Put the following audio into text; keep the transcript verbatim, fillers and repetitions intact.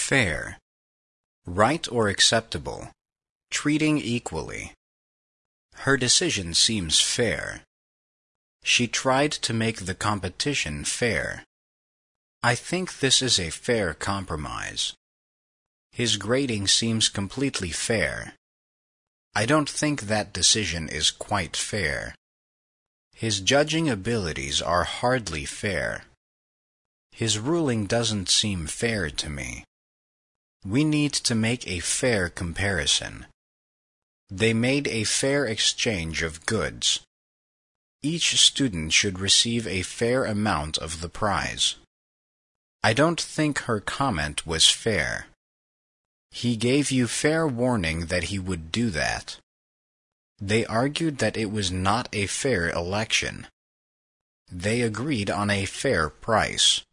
Fair. Right or acceptable. Treating equally. Her decision seems fair. She tried to make the competition fair. I think this is a fair compromise. His grading seems completely fair. I don't think that decision is quite fair. His judging abilities are hardly fair. His ruling doesn't seem fair to me. We need to make a fair comparison. They made a fair exchange of goods. Each student should receive a fair amount of the prize. I don't think her comment was fair. He gave you fair warning that he would do that. They argued that it was not a fair election. They agreed on a fair price.